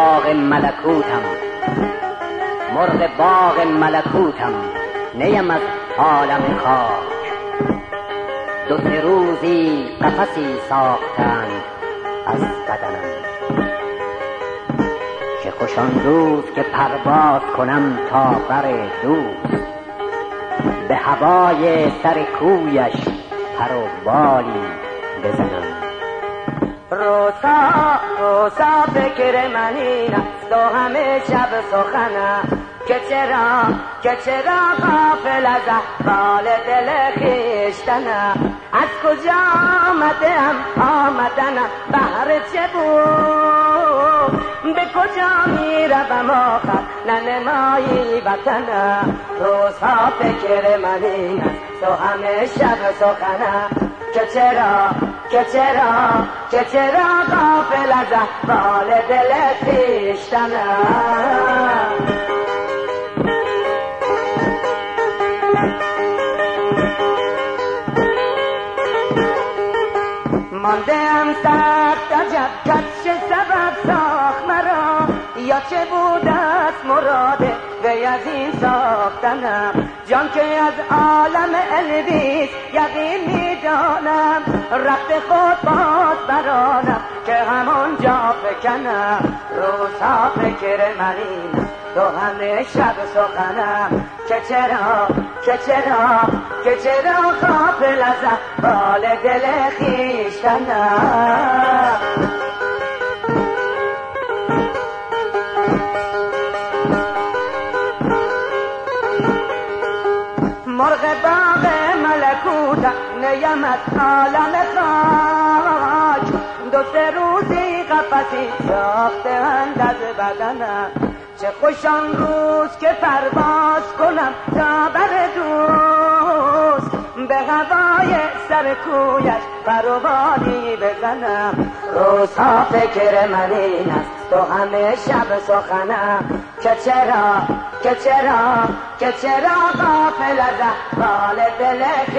باغ ملکوتم، مرغ باغ ملکوتم، نیم از عالم خاک. دو سه روزی قفسی ساختند از بدنم، که خوش آن روز که پرواز کنم تا بر دوست، به هوای سر کویش پر و بالی بزنم. روزا فکر من این است و همه شب سخنم، که چرا غافل از احوال دل خویشتنم. از کجا آمدنم بهر چه بود، به کجا میروم آخر ننمایی وطنم. روزها فکر من این است تو همه شب سخنم، که چرا غافل از احوال دل خویشتنم. ماندم سخت عجب چه سبب ساخت مرا، یا چه بود است مراد وی از این ساختنم. جان که از عالم الویس یقین میدانم، رفت خود باز برانم که همون جا فکنم. روزها فکر من این تو همه شب سخنم، که چرا غافل از احوال دل خویشتنم. مرغ باغ ملکوتم، نیم از عالم خاک. دو سه روزی قفسی ساختند از بدنم، چه خوش آن روز که پرواز کنم تا بر دوست، به هوای سر کویش پر و بالی بزنم. روزها فکر من این است تو همه شب سخنم، که چرا غافل از احوال دل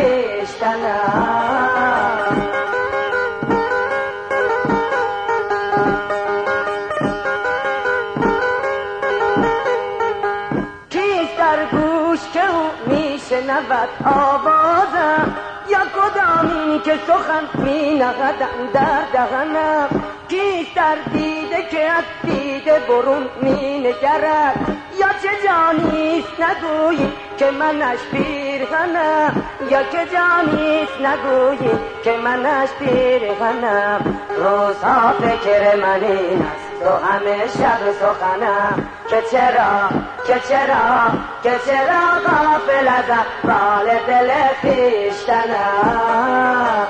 خویشتنم. که او میشنود آوازم، یا کدامی که سخن مینغدم در دهنم. کیست در دیده که از دیده برون مینگرد، یا چه جانیست نگویی که منش پیرهنم، یا که جانیست نگویی که منش پیرهنم. روزها فکر من این است تو همه شب سخنم، که چرا غافل از احوال دل خویشتنم.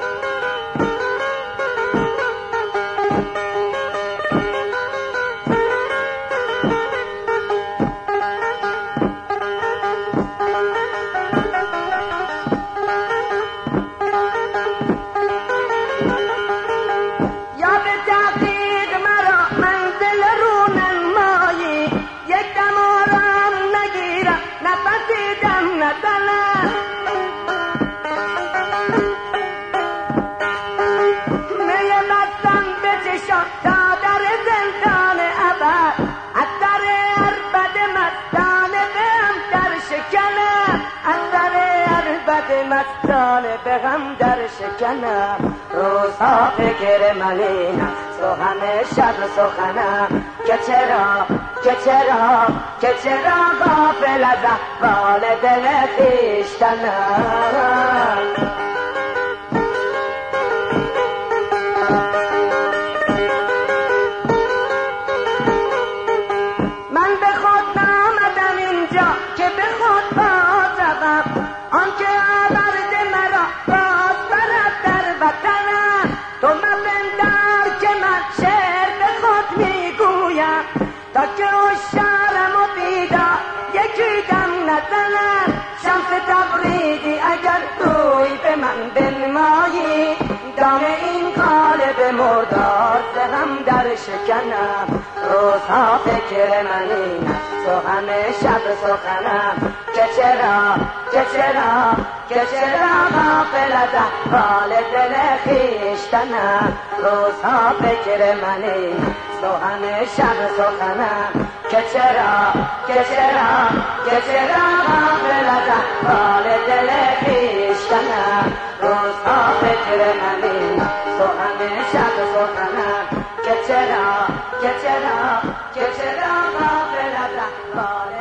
مستانه به غم در شکنم. روزها فکر من این است تو همه شب سخنم، که چرا غافل از احوال دل خویشتنم. من به خود نآمدم اینجا که به خود باز روم، آنکه آورد مرا باز برد در وطنم. تو مپندار که من شعر به خود میگویم، تا که هوشیارم و بیدار یکی دم نزنم. شمس تبریزی اگر روی به من بنمایی، دام این قالب مردار زهم در شکنم. روزها فکر من این است تو همه شب سخنم، که که چرا غافلتم حال دل خویشتنم روزها فکر منی سخن شب سخنم که چرا غافلتم حال دل خویشتنم روزها فکر منی سخن شب سخنم که چرا غافلتم